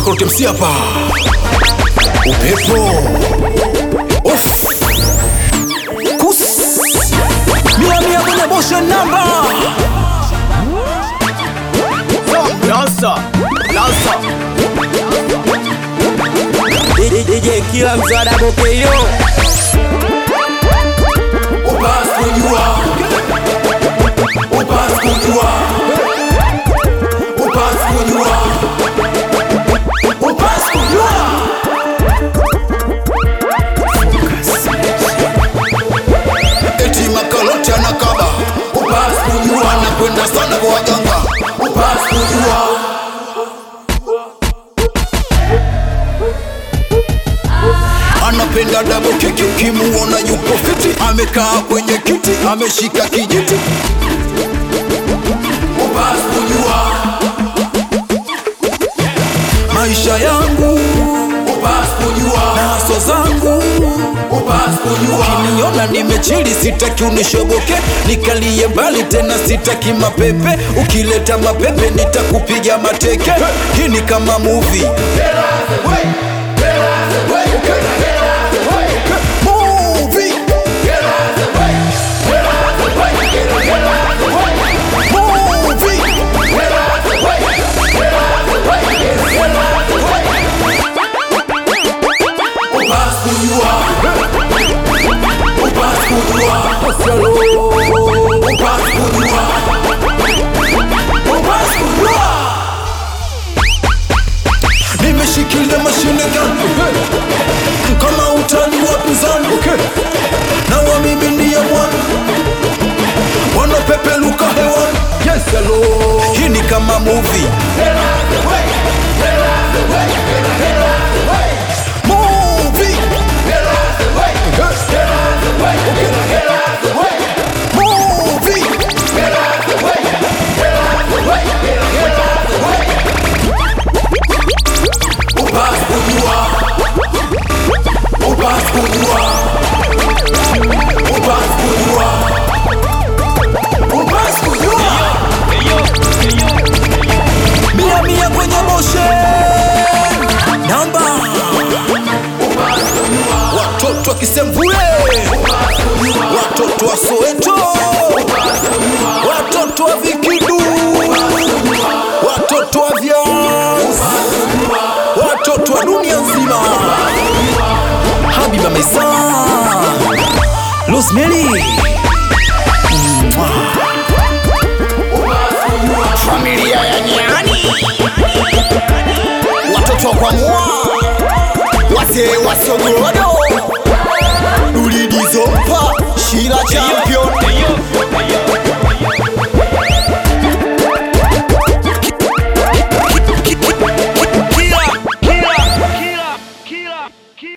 Makorote MC hapa. Upepo. Off. Kus. Mia kwenye motion number. Lanza. DJ Kila Mzada Bokeyo. Upas kujua. Eti Makorote anakaba. Upas kujua. Anakwenda sana kwa waganga. Upas kujua. Anapenda double kick, ukimuona yupo fiti. Amekaa kwenye kiti, ameshika kijiti. Upas kujua. Maisha yangu upas kujua. Na haso zangu upas kujua. Ukiniona nimechili sitaki unishoboke. Nikalie mbali tena sitaki mapepe. Ukileta mapepe nitakupiga mateke. Hii ni kama movie. Nimeshikilia mashine gani kama utani wa pinzani, na wamiminia mwana wanapepeluka hewani. Yes, hello. Hii ni kama movie. Mia kwenye motion namba. Watoto wa Kisemvule, watoto wa Soweto, watoto wa Vikidu, watoto wa Vyas, watoto wa dunia nzima. Habiba Mesa, Rosemary, familia ya Nyani, watoto wa Kwamua, wazee wa Sogodo.